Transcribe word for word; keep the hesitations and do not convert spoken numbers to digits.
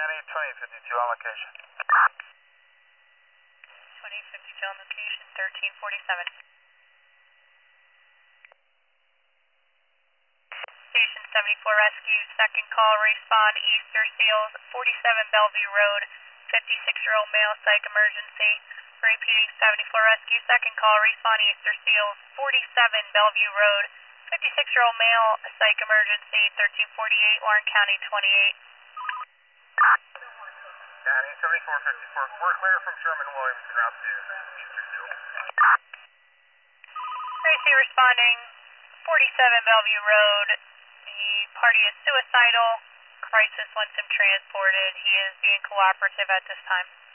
County, twenty fifty-two on location. twenty fifty-two on location, thirteen forty-seven. Station seventy-four Rescue, second call, respawn, Easter Seals, forty-seven Bellevue Road, fifty-six-year-old male, psych emergency. Repeating, seventy-four Rescue, second call, respawn, Easter Seals, forty-seven Bellevue Road, fifty-six-year-old male, psych emergency, thirteen forty-eight, Warren County, twenty-eight. County, seventy-four fifty-four, we're clear from Sherman Williams, route to Easter Seals. Tracy responding, forty-seven Bellevue Road. The party is suicidal. Crisis wants him transported. He is being cooperative at this time.